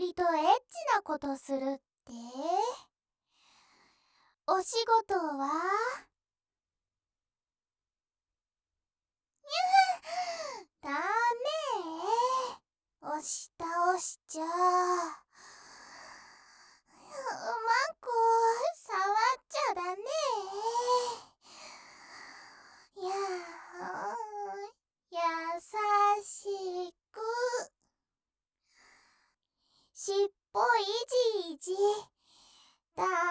りとエッチなことするって？お仕事は？ダメ。押し倒しちゃうまこ、触っちゃダメ。優しく。しっぽいじいじ、ダ